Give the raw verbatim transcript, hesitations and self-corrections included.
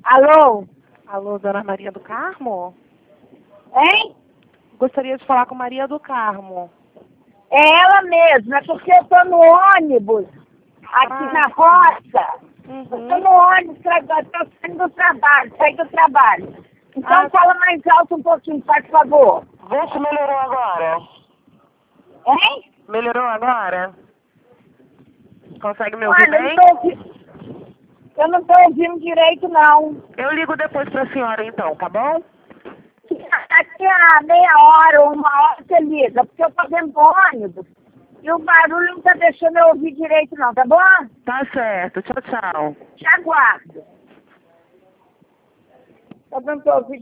Alô? Alô, dona Maria do Carmo? Hein? Gostaria de falar com Maria do Carmo. É ela mesma, é porque eu tô no ônibus, aqui Ah, na roça. Uhum. Eu tô no ônibus, tra- tô saindo do trabalho, saí do trabalho. Então Ah. fala mais alto um pouquinho, por favor. Vê se melhorou agora. Hein? Melhorou agora? Consegue me ouvir Olha, eu bem? não tô ouvindo, eu não tô ouvindo direito, não. Eu ligo depois pra senhora então, tá bom? Daqui a meia hora ou uma hora você liga, porque eu tô dentro do ônibus. E o barulho não tá deixando eu ouvir direito, não, tá bom? Tá certo. Tchau, tchau. Te aguardo. Tá dando pra ouvir